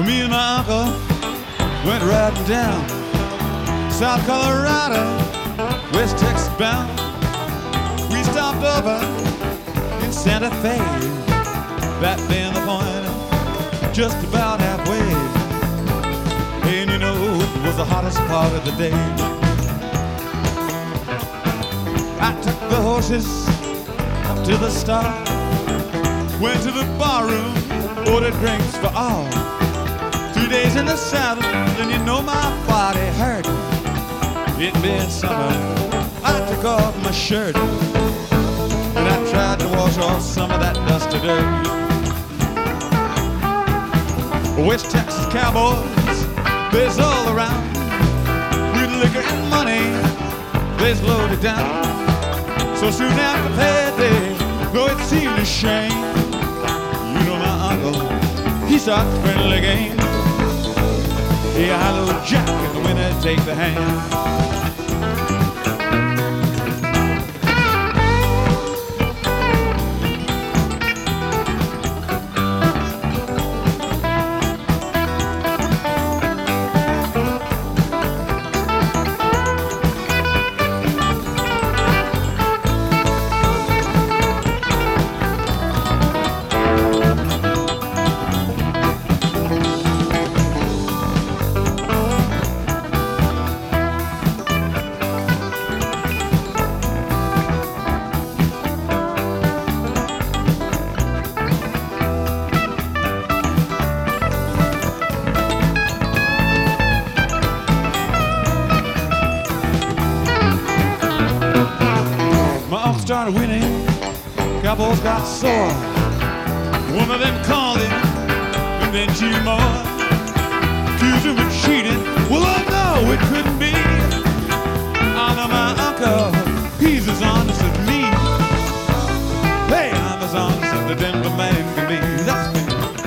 Me and my uncle went riding down South Colorado, West Texas bound. We stopped over in Santa Fe, that being the point, just about halfway. And you know, it was the hottest part of the day. I took the horses up to the start, went to the bar room, ordered drinks for all. 2 days in the saddle, and you know my body hurt. It being summer, I took off my shirt, and I tried to wash off some of that dust of dirt. West Texas cowboys, they's all around. With liquor and money, they's loaded down. So soon after payday, though it seemed a shame, you know my uncle, he started the friendly game. Yeah, hello Jack, and the winner take the hand. Started winning, cowboys got sore. One of them called him, and then two more accused him of cheating. Well, oh no, it couldn't be. I know my uncle, he's as honest as me. Hey, I'm as honest as the Denver man can be. That's me.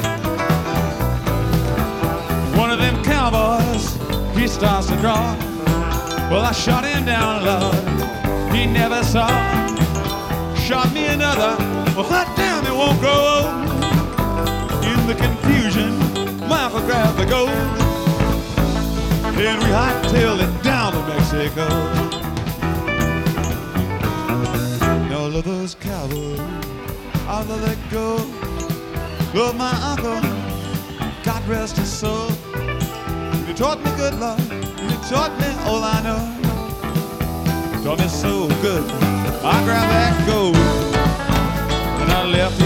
One of them cowboys, he starts to draw. Well, I shot him down, Lord, he never saw. Shot me another, well hot damn, it won't grow. In the confusion, my uncle grabbed the gold, and we hightailed it down to Mexico. And all of those cowboys, all of that gold, love my uncle, God rest his soul. He taught me good love, and he taught me all I know. Taught me so good, I grabbed that gold, and I left